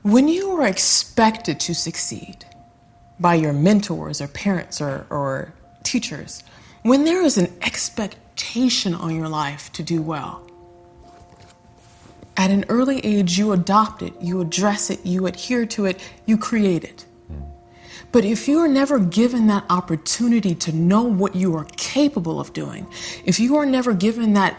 When you are expected to succeed by your mentors or parents or teachers, when there is an expectation on your life to do well, at an early age, you adopt it, you address it, you adhere to it, you create it. But if you are never given that opportunity to know what you are capable of doing, if you are never given that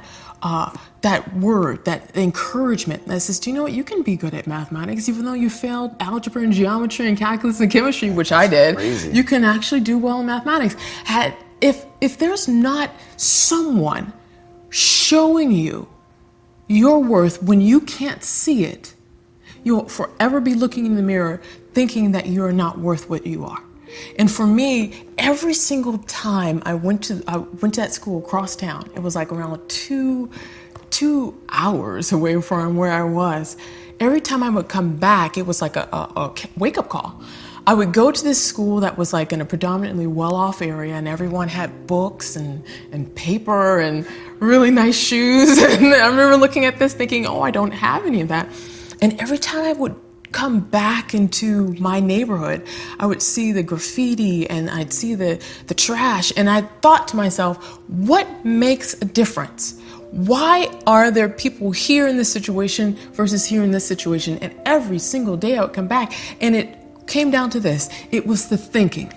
word, that encouragement that says, do you know what, you can be good at mathematics, even though you failed algebra and geometry and calculus and chemistry, which I did, you can actually do well in mathematics. If there's not someone showing you your worth when you can't see it, you'll forever be looking in the mirror thinking that you're not worth what you are. And for me, every single time I went to that school across town, it was like around two hours away from where I was. Every time I would come back, it was like a wake-up call. I would go to this school that was like in a predominantly well-off area, and everyone had books and paper and really nice shoes. And I remember looking at this thinking, oh, I don't have any of that. And every time I would come back into my neighborhood, I would see the graffiti and I'd see the trash. And I thought to myself, what makes a difference? Why are there people here in this situation versus here in this situation? And every single day I would come back, and it came down to this. It was the thinking.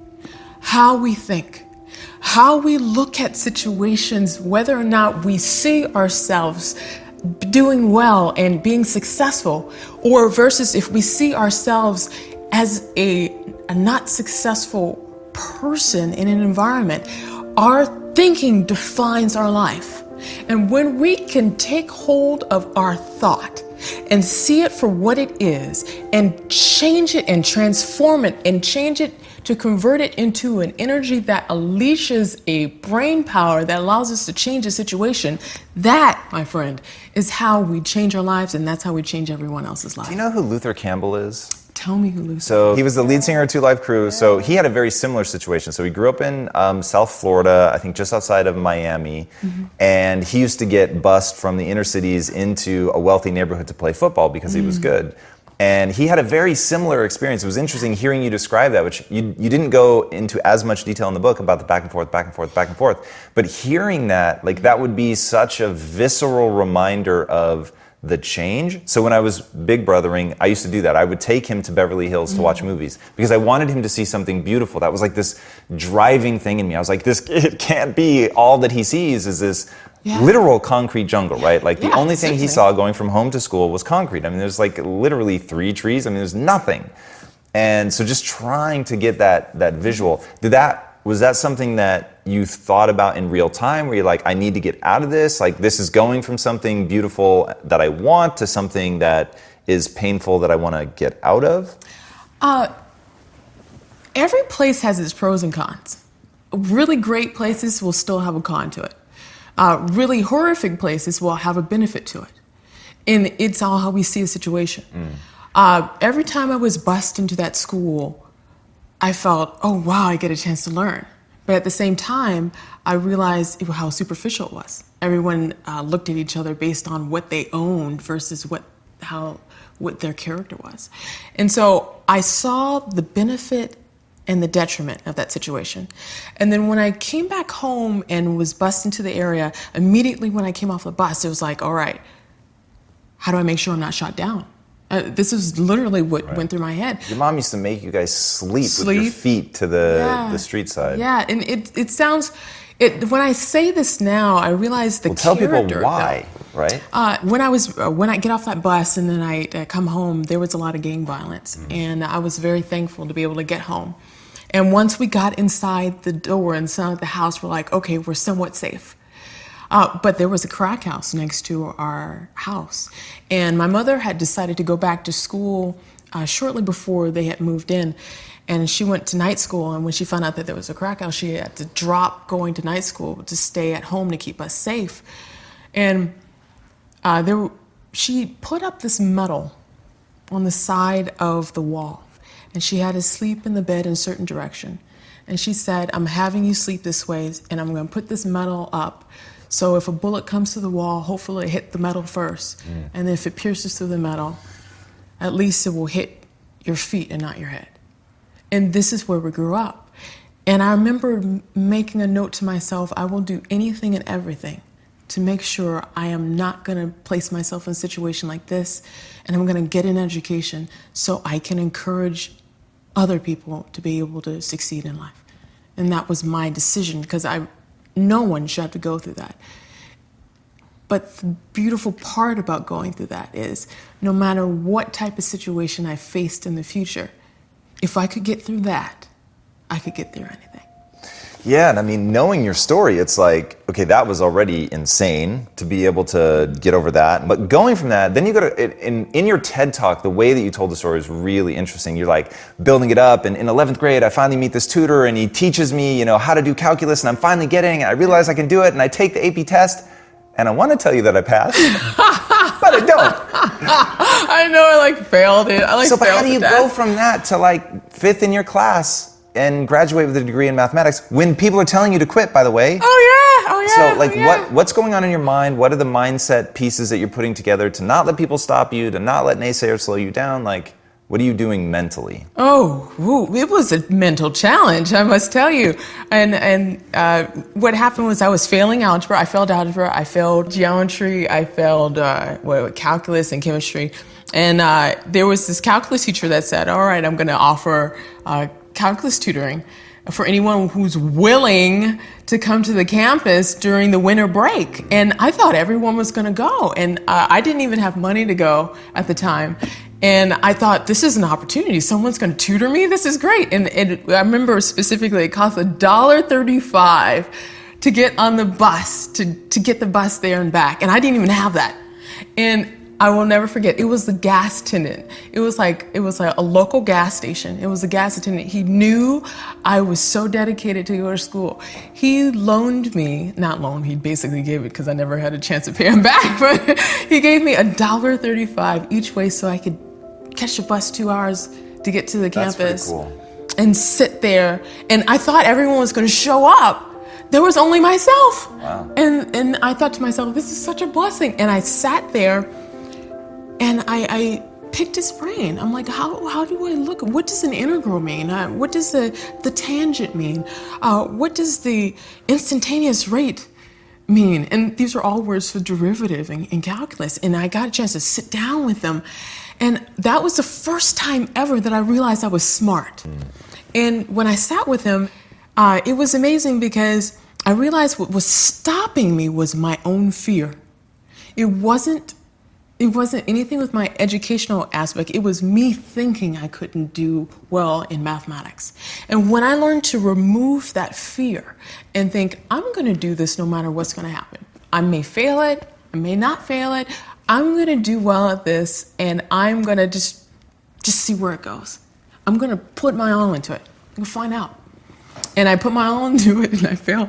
How we think. How we look at situations, whether or not we see ourselves doing well and being successful, or versus if we see ourselves as a not successful person in an environment. Our thinking defines our life. And when we can take hold of our thought and see it for what it is and change it and transform it and change it to convert it into an energy that unleashes a brain power that allows us to change a situation, that, my friend, is how we change our lives, and that's how we change everyone else's life. Do you know who Luther Campbell is? Tell me who Luther is. So he was the lead singer of Two Live Crew. So he had a very similar situation. So he grew up in South Florida, I think just outside of Miami. Mm-hmm. And he used to get bused from the inner cities into a wealthy neighborhood to play football because he was good. And he had a very similar experience. It was interesting hearing you describe that, which you didn't go into as much detail in the book about the back and forth, back and forth, back and forth. But hearing that, like, that would be such a visceral reminder of the change. So when I was big brothering, I used to do that. I would take him to Beverly Hills to watch movies because I wanted him to see something beautiful. That was like this driving thing in me. I was like, it can't be all that he sees is this literal concrete jungle, right? Like the only thing he saw going from home to school was concrete. I mean, there's like literally 3 trees. I mean, there's nothing. And so just trying to get that visual, was that something that you thought about in real time? Where you're like, I need to get out of this? Like, this is going from something beautiful that I want to something that is painful that I want to get out of? Every place has its pros and cons. Really great places will still have a con to it. Really horrific places will have a benefit to it. And it's all how we see a situation. Every time I was bused into that school, I felt, oh, wow, I get a chance to learn. But at the same time, I realized how superficial it was. Everyone looked at each other based on what they owned versus what their character was. And so I saw the benefit and the detriment of that situation. And then when I came back home and was bused into the area, immediately when I came off the bus, it was like, all right, how do I make sure I'm not shot down? This is literally what went through my head. Your mom used to make you guys sleep with your feet to the street side. Yeah, and it sounds... when I say this now, I realize the character... Tell people why, right? When I get off that bus and then I come home, there was a lot of gang violence. And I was very thankful to be able to get home. And once we got inside the door, inside the house, we're like, okay, we're somewhat safe. But there was a crack house next to our house. And my mother had decided to go back to school shortly before they had moved in. And she went to night school. And when she found out that there was a crack house, she had to drop going to night school to stay at home to keep us safe. And she put up this metal on the side of the wall. And she had us sleep in the bed in a certain direction. And she said, I'm having you sleep this way, and I'm going to put this metal up. So if a bullet comes to the wall, hopefully it hit the metal first. And then if it pierces through the metal, at least it will hit your feet and not your head. And this is where we grew up. And I remember making a note to myself, I will do anything and everything to make sure I am not going to place myself in a situation like this, and I'm going to get an education so I can encourage other people to be able to succeed in life. And that was my decision, because no one should have to go through that. But the beautiful part about going through that is no matter what type of situation I faced in the future, if I could get through that, I could get through anything. Yeah, and I mean, knowing your story, it's like, okay, that was already insane to be able to get over that. But going from that, then you go to, in your TED Talk, the way that you told the story is really interesting. You're like building it up, and in 11th grade, I finally meet this tutor, and he teaches me, how to do calculus, and I'm finally getting it. I realize I can do it, and I take the AP test, and I want to tell you that I passed, but I don't. I know I failed it. But how do you go from that to 5th in your class and graduate with a degree in mathematics when people are telling you to quit, by the way? Oh yeah. What's going on in your mind? What are the mindset pieces that you're putting together to not let people stop you, to not let naysayers slow you down? What are you doing mentally? It was a mental challenge, I must tell you. And what happened was I was failing algebra. I failed algebra. I failed geometry. I failed calculus and chemistry. And there was this calculus teacher that said, all right, I'm going to offer calculus tutoring for anyone who's willing to come to the campus during the winter break. And I thought everyone was going to go. And I didn't even have money to go at the time. And I thought, this is an opportunity. Someone's going to tutor me. This is great. And I remember specifically it cost $1.35 to get on the bus, to get the bus there and back. And I didn't even have that. And I will never forget, it was the gas attendant. It was like a local gas station. It was a gas attendant. He knew I was so dedicated to go to school. He loaned me, he basically gave it because I never had a chance to pay him back, but he gave me $1.35 each way so I could catch the bus 2 hours to get to the campus. That's pretty cool. And sit there. And I thought everyone was going to show up. There was only myself. Wow. And I thought to myself, this is such a blessing. And I sat there and I picked his brain. I'm like, how do I look? What does an integral mean? What does the tangent mean? What does the instantaneous rate mean? And these are all words for derivative in calculus. And I got a chance to sit down with them. And that was the first time ever that I realized I was smart. And when I sat with him, it was amazing because I realized what was stopping me was my own fear. It wasn't anything with my educational aspect. It was me thinking I couldn't do well in mathematics. And when I learned to remove that fear and think, I'm going to do this no matter what's going to happen. I may fail it. I may not fail it. I'm going to do well at this, and I'm going to just see where it goes. I'm going to put my all into it. I'm going to find out. And I put my all into it, and I failed.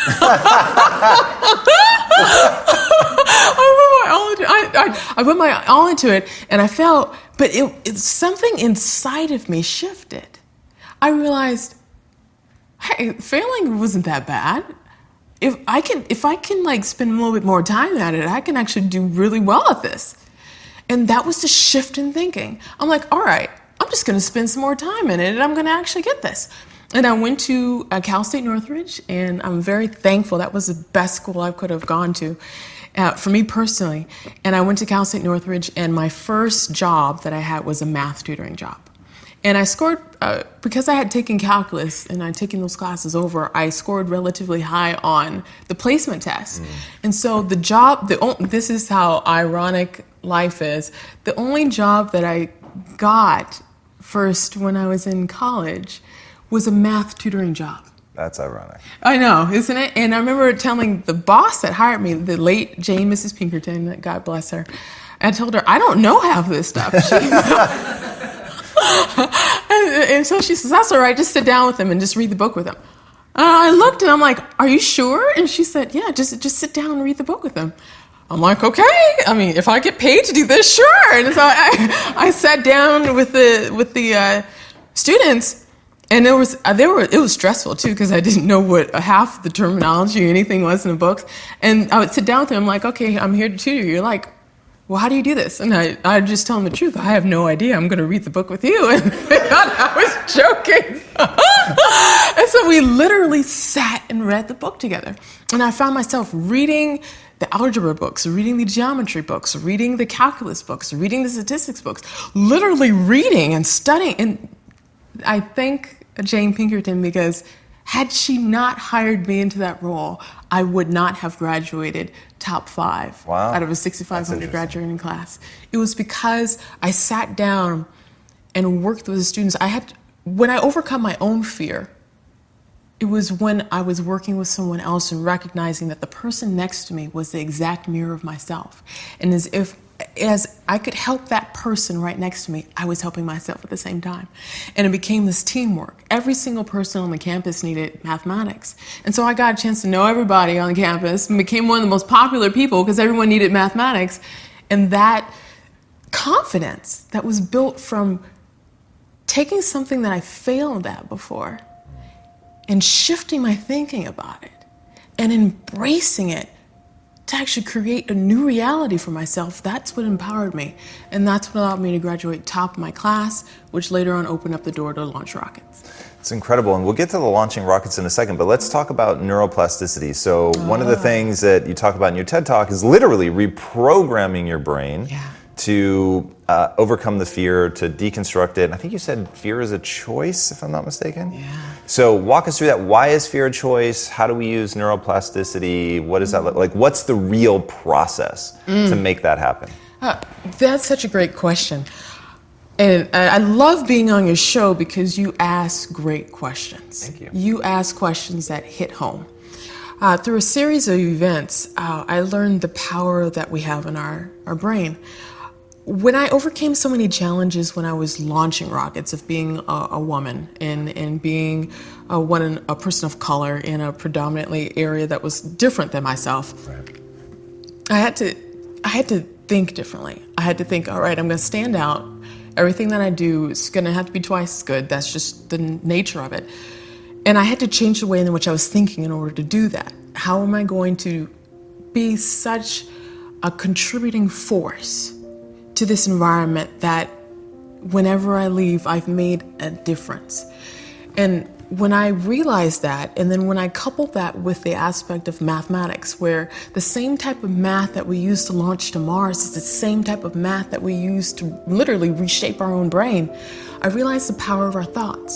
I put my all into it, and I failed, but it's something inside of me shifted. I realized, hey, failing wasn't that bad. If I can spend a little bit more time at it, I can actually do really well at this. And that was the shift in thinking. I'm like, all right, I'm just going to spend some more time in it, and I'm going to actually get this. And I went to Cal State Northridge, and I'm very thankful. That was the best school I could have gone to for me personally. And I went to Cal State Northridge, and my first job that I had was a math tutoring job. And I scored, because I had taken calculus and I'd taken those classes over, I scored relatively high on the placement test. And so the job, this is how ironic life is, the only job that I got first when I was in college was a math tutoring job. That's ironic. I know, isn't it? And I remember telling the boss that hired me, the late Jane Mrs. Pinkerton, God bless her, I told her, I don't know half of this stuff. And so she says, that's all right, just sit down with him and just read the book with him. I looked and I'm like, are you sure? And she said, yeah, just sit down and read the book with him. I'm like, okay, I mean, if I get paid to do this, sure. And so I sat down with the students, and it was stressful too, because I didn't know what half the terminology or anything was in the books. And I would sit down with them, I'm like, okay, I'm here to tutor you. You're like, well, how do you do this? And I just tell him the truth. I have no idea. I'm going to read the book with you. And I was joking. And so we literally sat and read the book together. And I found myself reading the algebra books, reading the geometry books, reading the calculus books, reading the statistics books, literally reading and studying. And I thank Jane Pinkerton because had she not hired me into that role, I would not have graduated top 5 out of a 6,500 graduating class. It was because I sat down and worked with the students. When I overcome my own fear, it was when I was working with someone else and recognizing that the person next to me was the exact mirror of myself. And as I could help that person right next to me, I was helping myself at the same time. And it became this teamwork. Every single person on the campus needed mathematics. And so I got a chance to know everybody on the campus and became one of the most popular people because everyone needed mathematics. And that confidence that was built from taking something that I failed at before and shifting my thinking about it and embracing it to actually create a new reality for myself, that's what empowered me. And that's what allowed me to graduate top of my class, which later on opened up the door to launch rockets. It's incredible, and we'll get to the launching rockets in a second, but let's talk about neuroplasticity. So one of the things that you talk about in your TED Talk is literally reprogramming your brain to overcome the fear, to deconstruct it. And I think you said fear is a choice, if I'm not mistaken. Yeah. So walk us through that. Why is fear a choice? How do we use neuroplasticity? What does that look like? What's the real process to make that happen? That's such a great question. And I love being on your show because you ask great questions. Thank you. You ask questions that hit home. Through a series of events, I learned the power that we have in our brain. When I overcame so many challenges when I was launching rockets of being a woman and being a person of color in a predominantly area that was different than myself, right. I had to think differently. I had to think, all right, I'm going to stand out. Everything that I do is going to have to be twice as good. That's just the nature of it. And I had to change the way in which I was thinking in order to do that. How am I going to be such a contributing force to this environment that whenever I leave, I've made a difference? And when I realized that, and then when I coupled that with the aspect of mathematics, where the same type of math that we use to launch to Mars is the same type of math that we use to literally reshape our own brain, I realized the power of our thoughts.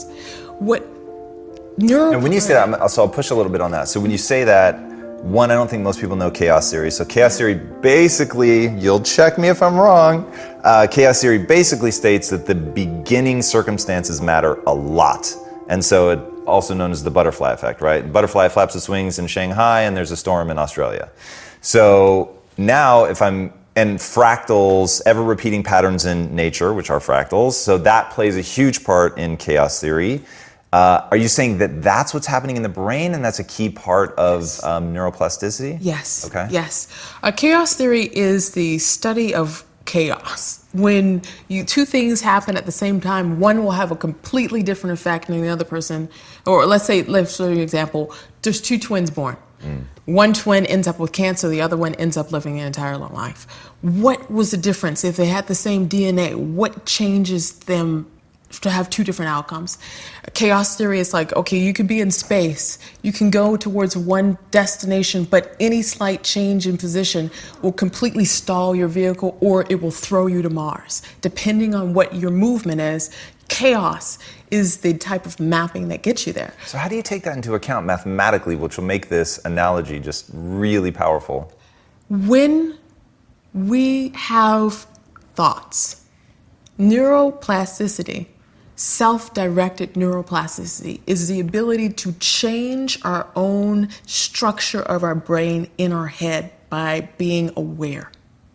And when you say that, so I'll push a little bit on that. So when you say that, one, I don't think most people know chaos theory. So chaos theory basically, you'll check me if I'm wrong, chaos theory basically states that the beginning circumstances matter a lot. And so it also known as the butterfly effect, right? Butterfly flaps its wings in Shanghai and there's a storm in Australia. So now and fractals, ever repeating patterns in nature, which are fractals, so that plays a huge part in chaos theory. Are you saying that that's what's happening in the brain and that's a key part of neuroplasticity? Yes. Okay. Yes. Chaos theory is the study of chaos. When two things happen at the same time, one will have a completely different effect than the other person. Or let's show you an example. There's two twins born. One twin ends up with cancer, the other one ends up living an entire long life. What was the difference? If they had the same DNA, what changes them to have two different outcomes? Chaos theory is like, okay, you could be in space, you can go towards one destination, but any slight change in position will completely stall your vehicle or it will throw you to Mars. Depending on what your movement is, chaos is the type of mapping that gets you there. So how do you take that into account mathematically, which will make this analogy just really powerful? When we have thoughts, neuroplasticity, self-directed neuroplasticity, is the ability to change our own structure of our brain in our head by being aware.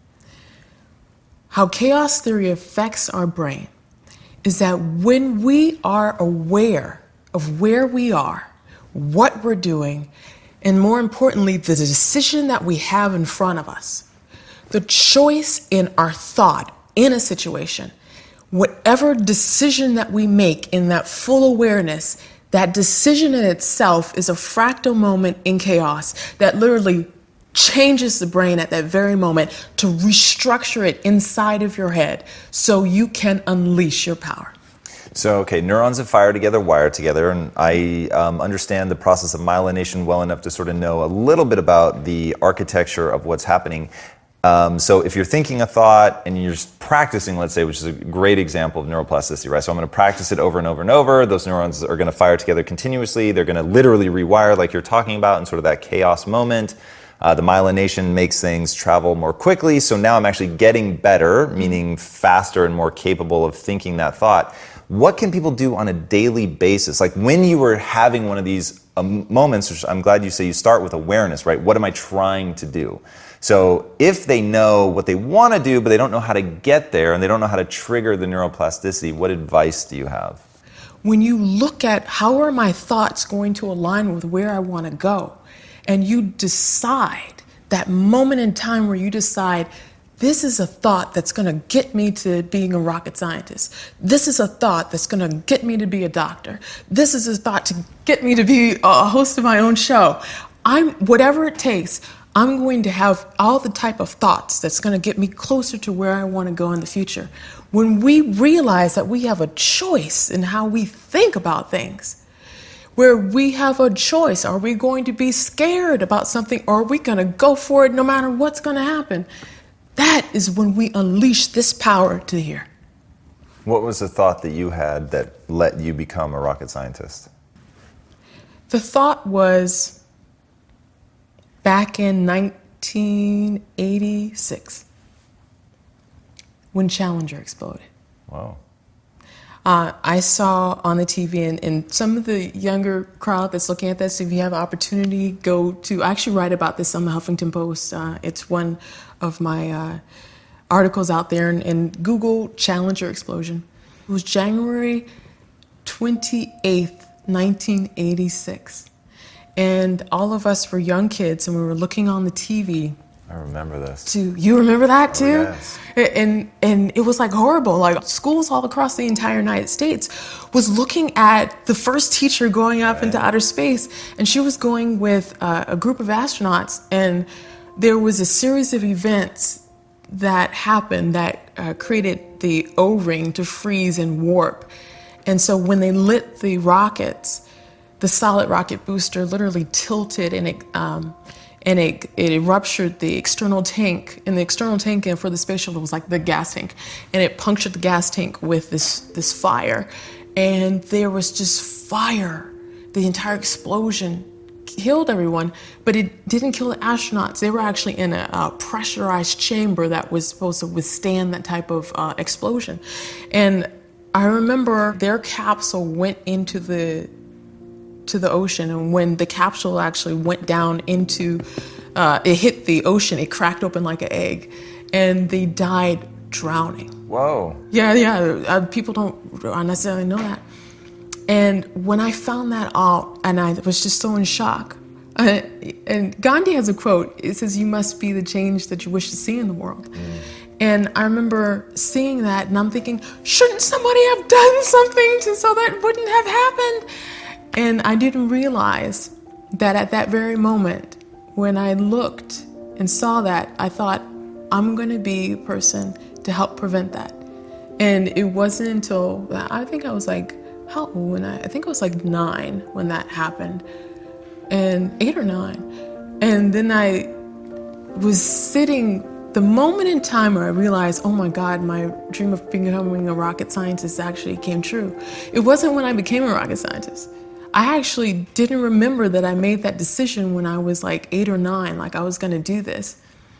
How chaos theory affects our brain is that when we are aware of where we are, what we're doing, and more importantly, the decision that we have in front of us, the choice in our thought in a situation, whatever decision that we make in that full awareness, that decision in itself is a fractal moment in chaos that literally changes the brain at that very moment to restructure it inside of your head so you can unleash your power. So, okay, neurons that fire together, wire together, and I understand the process of myelination well enough to sort of know a little bit about the architecture of what's happening. So if you're thinking a thought and you're just practicing, let's say, which is a great example of neuroplasticity, right? So I'm going to practice it over and over and over. Those neurons are going to fire together continuously. They're going to literally rewire like you're talking about in sort of that chaos moment. The myelination makes things travel more quickly. So now I'm actually getting better, meaning faster and more capable of thinking that thought. What can people do on a daily basis? Like when you were having one of these moments, which I'm glad you say you start with awareness, right? What am I trying to do? So if they know what they want to do, but they don't know how to get there and they don't know how to trigger the neuroplasticity, what advice do you have? When you look at how are my thoughts going to align with where I want to go, and you decide, that moment in time where you decide, this is a thought that's going to get me to being a rocket scientist. This is a thought that's going to get me to be a doctor. This is a thought to get me to be a host of my own show. Whatever it takes, I'm going to have all the type of thoughts that's going to get me closer to where I want to go in the future. When we realize that we have a choice in how we think about things, where we have a choice, are we going to be scared about something or are we going to go for it no matter what's going to happen? That is when we unleash this power to here. What was the thought that you had that let you become a rocket scientist? The thought was back in 1986 when Challenger exploded. Wow. I saw on the TV, and some of the younger crowd that's looking at this, if you have an opportunity, go to, I actually write about this on the Huffington Post. It's one of my articles out there, and Google Challenger explosion. It was January 28th, 1986. And all of us were young kids, and we were looking on the TV. I remember this. You remember that too? Oh, yes. And it was like horrible. Like schools all across the entire United States was looking at the first teacher going up into outer space, and she was going with a group of astronauts, and there was a series of events that happened that created the O-ring to freeze and warp. And so when they lit the rockets, the solid rocket booster literally tilted, and it ruptured the external tank. And the external tank for the space shuttle was like the gas tank, and it punctured the gas tank with this fire, and there was just fire. The entire explosion killed everyone, but it didn't kill the astronauts. They were actually in a pressurized chamber that was supposed to withstand that type of explosion. And I remember their capsule went into the ocean, and when the capsule actually went down into, it hit the ocean, it cracked open like an egg, and they died drowning. Whoa. Yeah. People don't necessarily know that. And when I found that out, and I was just so in shock, and Gandhi has a quote, it says, "You must be the change that you wish to see in the world." And I remember seeing that, and I'm thinking, shouldn't somebody have done something so that wouldn't have happened? And I didn't realize that at that very moment, when I looked and saw that, I thought, I'm going to be a person to help prevent that. And it wasn't until, I think I was like, how old? I think I was like 9 when that happened, and 8 or 9. And then I was sitting, the moment in time where I realized, oh my God, my dream of becoming a rocket scientist actually came true. It wasn't when I became a rocket scientist. I actually didn't remember that I made that decision when I was like 8 or 9, like I was going to do this,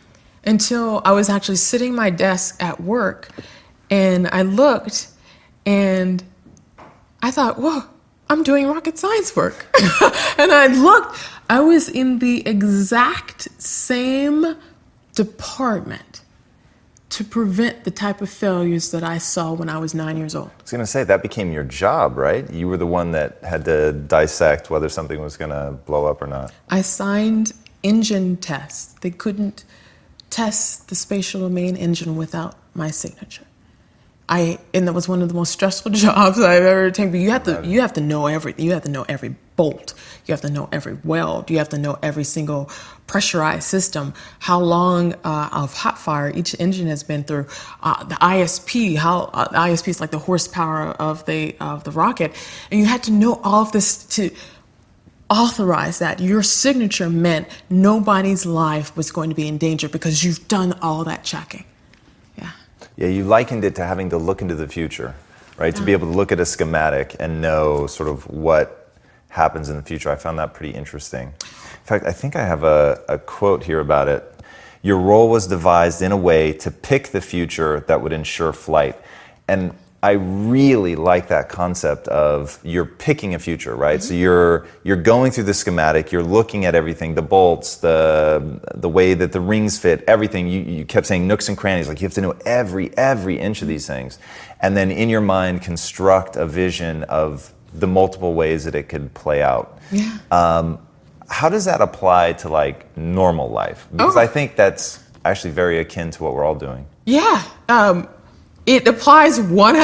until I was actually sitting at my desk at work, and I looked and I thought, whoa, I'm doing rocket science work. And I looked, I was in the exact same department to prevent the type of failures that I saw when I was 9 years old. I was going to say, that became your job, right? You were the one that had to dissect whether something was going to blow up or not. I signed engine tests. They couldn't test the spatial domain engine without my signature. And that was one of the most stressful jobs I've ever taken. But you have to know everything. You have to know every bolt. You have to know every weld. You have to know every single pressurized system. How long of hot fire each engine has been through. The ISP. The ISP is like the horsepower of the rocket. And you had to know all of this to authorize that. Your signature meant nobody's life was going to be in danger because you've done all that checking. Yeah, you likened it to having to look into the future, right? To be able to look at a schematic and know sort of what happens in the future. I found that pretty interesting. In fact, I think I have a quote here about it. Your role was devised in a way to pick the future that would ensure flight. And I really like that concept of you're picking a future, right? Mm-hmm. So you're going through the schematic, you're looking at everything, the bolts, the way that the rings fit, everything. You kept saying nooks and crannies, like you have to know every inch of these things. And then in your mind construct a vision of the multiple ways that it could play out. Yeah. How does that apply to like normal life? Because I think that's actually very akin to what we're all doing. Yeah. It applies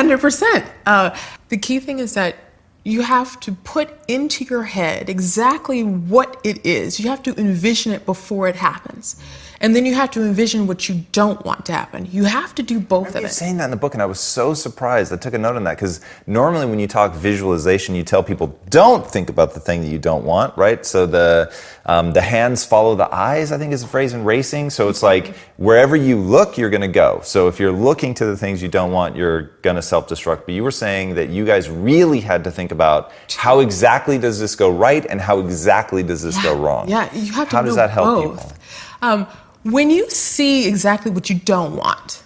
100%. The key thing is that you have to put into your head exactly what it is. You have to envision it before it happens. And then you have to envision what you don't want to happen. You have to do both of it. I was saying that in the book, and I was so surprised. I took a note on that, because normally when you talk visualization, you tell people, don't think about the thing that you don't want, right? So the hands follow the eyes, I think is a phrase in racing. So it's like, wherever you look, you're going to go. So if you're looking to the things you don't want, you're going to self-destruct. But you were saying that you guys really had to think about how exactly does this go right, and how exactly does this go wrong? Yeah, you have to How know does that help both. people? When you see exactly what you don't want,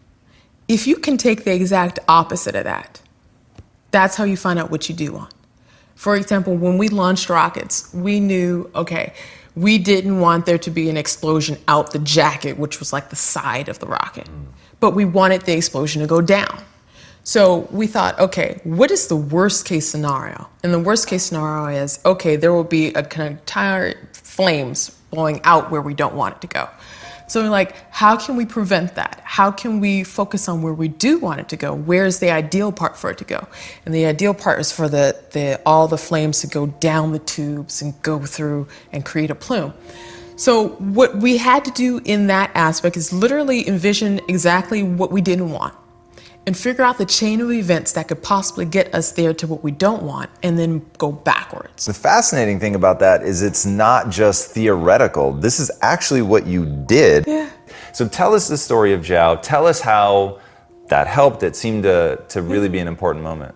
if you can take the exact opposite of that, that's how you find out what you do want. For example, when we launched rockets, we knew, okay, we didn't want there to be an explosion out the jacket, which was like the side of the rocket, but we wanted the explosion to go down. So we thought, okay, what is the worst case scenario? And the worst case scenario is, okay, there will be a kind of entire flames blowing out where we don't want it to go. So we're like, how can we prevent that? How can we focus on where we do want it to go? Where's the ideal part for it to go? And the ideal part is for all the flames to go down the tubes and go through and create a plume. So what we had to do in that aspect is literally envision exactly what we didn't want and figure out the chain of events that could possibly get us there to what we don't want, and then go backwards. The fascinating thing about that is it's not just theoretical. This is actually what you did. Yeah. So tell us the story of Zhao. Tell us how that helped. It seemed to really be an important moment.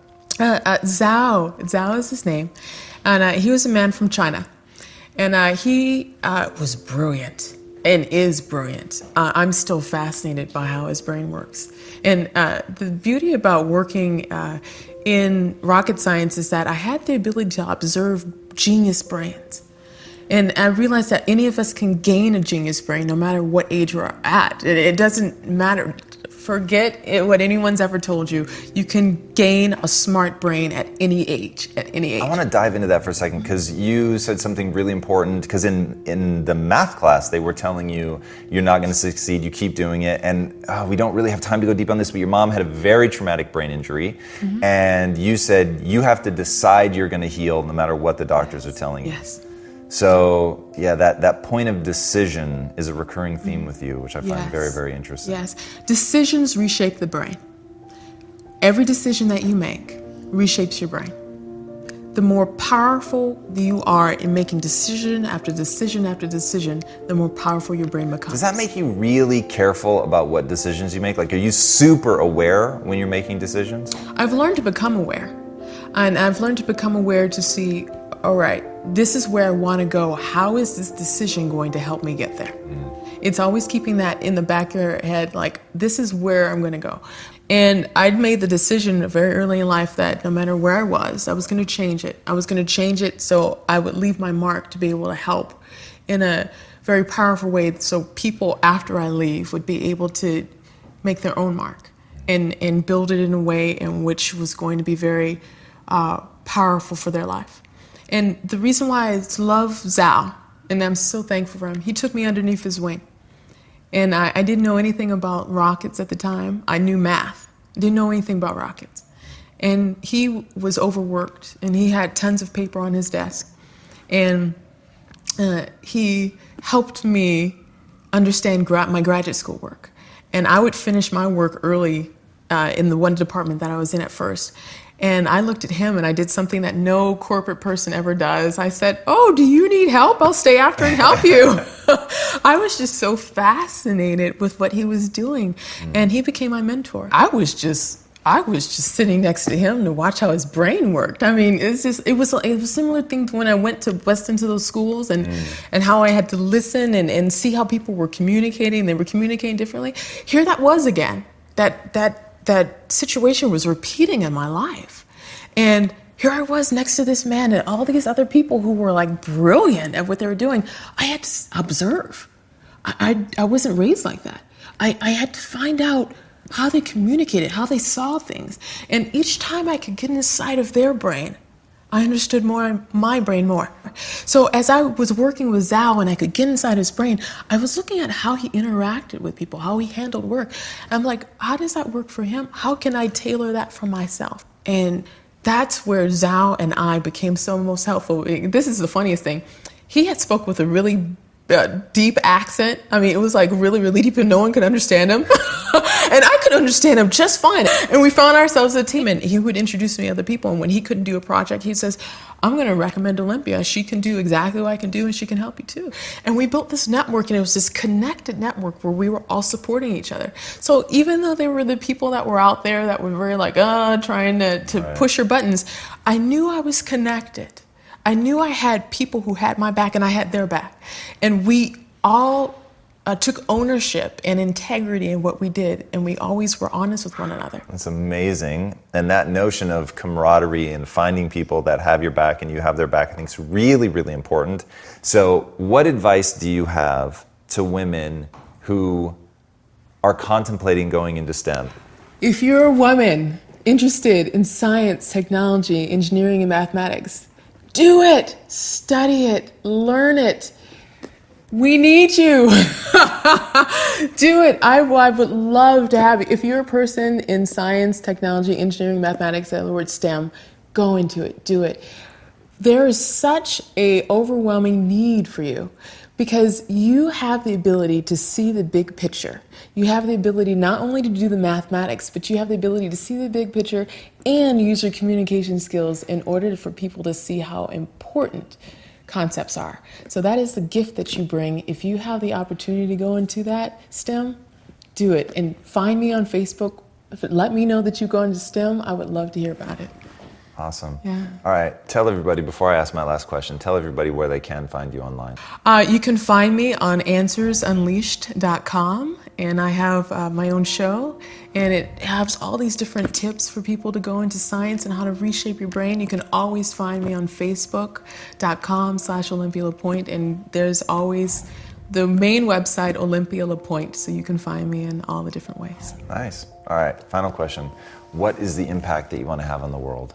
Zhao is his name. And he was a man from China. And he was brilliant and is brilliant. I'm still fascinated by how his brain works. And the beauty about working in rocket science is that I had the ability to observe genius brains. And I realized that any of us can gain a genius brain no matter what age we're at. It doesn't matter. Forget what anyone's ever told you. You can gain a smart brain at any age, I want to dive into that for a second, because you said something really important, because in the math class, they were telling you, you're not going to succeed, you keep doing it, and we don't really have time to go deep on this, but your mom had a very traumatic brain injury, and you said you have to decide you're going to heal no matter what the doctors are telling you. Yes. So, yeah, that point of decision is a recurring theme with you, which I find very, very interesting. Yes. Decisions reshape the brain. Every decision that you make reshapes your brain. The more powerful you are in making decision after decision after decision, the more powerful your brain becomes. Does that make you really careful about what decisions you make? Like, are you super aware when you're making decisions? I've learned to become aware. And I've learned to become aware to see, all right, this is where I want to go. How is this decision going to help me get there? It's always keeping that in the back of your head, like, this is where I'm going to go. And I'd made the decision very early in life that no matter where I was going to change it. I was going to change it so I would leave my mark to be able to help in a very powerful way, so people after I leave would be able to make their own mark and build it in a way in which was going to be very powerful for their life. And the reason why I love Zhao, and I'm so thankful for him, he took me underneath his wing. And I didn't know anything about rockets at the time. I knew math. Didn't know anything about rockets. And he was overworked, and he had tons of paper on his desk. And he helped me understand my graduate school work. And I would finish my work early in the one department that I was in at first. And I looked at him and I did something that no corporate person ever does. I said, "Oh, do you need help? I'll stay after and help you." I was just so fascinated with what he was doing. And he became my mentor. I was just sitting next to him to watch how his brain worked. I mean, it was a similar thing to when I went to those schools and how I had to listen and see how people were communicating. They were communicating differently. Here that was again. That situation was repeating in my life. And here I was next to this man and all these other people who were like brilliant at what they were doing. I had to observe. I wasn't raised like that. I had to find out how they communicated, how they saw things. And each time I could get inside of their brain, I understood my brain more. So as I was working with Zhao and I could get inside his brain, I was looking at how he interacted with people, how he handled work. I'm like, how does that work for him? How can I tailor that for myself? And that's where Zhao and I became so most helpful. This is the funniest thing. He had spoke with a really deep accent. I mean, it was like really, really deep and no one could understand him. And I could understand him just fine. And we found ourselves a team and he would introduce me to other people. And when he couldn't do a project, he says, "I'm going to recommend Olympia. She can do exactly what I can do and she can help you too." And we built this network and it was this connected network where we were all supporting each other. So even though they were the people that were out there that were very like, trying to push your buttons, I knew I was connected. I knew I had people who had my back and I had their back. And we all took ownership and integrity in what we did, and we always were honest with one another. That's amazing. And that notion of camaraderie and finding people that have your back and you have their back, I think is really, really important. So what advice do you have to women who are contemplating going into STEM? If you're a woman interested in science, technology, engineering, and mathematics, do it, study it, learn it. We need you. Do it. I would love to have you. If you're a person in science, technology, engineering, mathematics, in other words, STEM, go into it. Do it. There is such an overwhelming need for you because you have the ability to see the big picture. You have the ability not only to do the mathematics, but you have the ability to see the big picture and use your communication skills in order for people to see how important concepts are. So that is the gift that you bring. If you have the opportunity to go into that STEM, do it. And find me on Facebook. Let me know that you go into STEM. I would love to hear about it. Awesome. Yeah. All right. Tell everybody, before I ask my last question, tell everybody where they can find you online. You can find me on AnswersUnleashed.com, and I have my own show, and it has all these different tips for people to go into science and how to reshape your brain. You can always find me on Facebook.com/Olympia LaPointe, and there's always the main website, Olympia LaPointe, so you can find me in all the different ways. Nice. All right. Final question. What is the impact that you want to have on the world?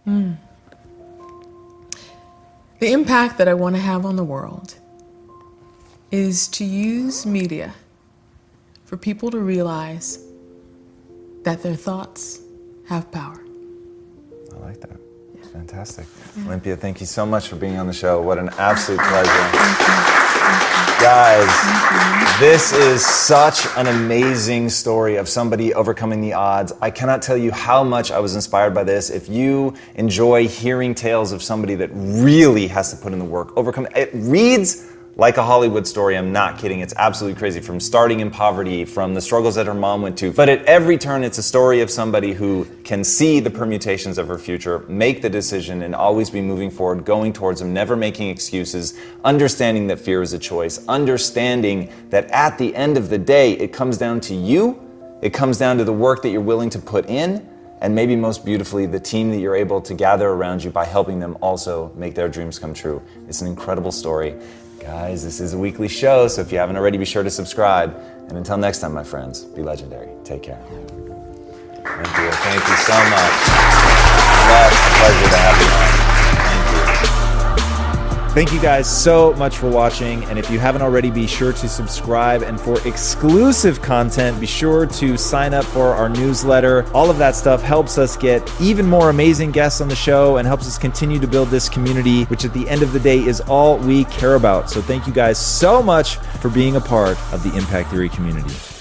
The impact that I want to have on the world is to use media for people to realize that their thoughts have power. I like that. It's fantastic. Yeah. Olympia, thank you so much for being on the show. What an absolute pleasure. Guys, this is such an amazing story of somebody overcoming the odds. I cannot tell you how much I was inspired by this. If you enjoy hearing tales of somebody that really has to put in the work, overcome, it reads like a Hollywood story. I'm not kidding. It's absolutely crazy. From starting in poverty, from the struggles that her mom went to. But at every turn, it's a story of somebody who can see the permutations of her future, make the decision, and always be moving forward, going towards them, never making excuses, understanding that fear is a choice, understanding that at the end of the day, it comes down to you. It comes down to the work that you're willing to put in, and maybe most beautifully, the team that you're able to gather around you by helping them also make their dreams come true. It's an incredible story. Guys, this is a weekly show, so if you haven't already, be sure to subscribe. And until next time, my friends, be legendary. Take care. Thank you. Thank you so much. What a pleasure to have you on. Thank you. Thank you guys so much for watching. And if you haven't already, be sure to subscribe. And for exclusive content, be sure to sign up for our newsletter. All of that stuff helps us get even more amazing guests on the show and helps us continue to build this community, which at the end of the day is all we care about. So thank you guys so much for being a part of the Impact Theory community.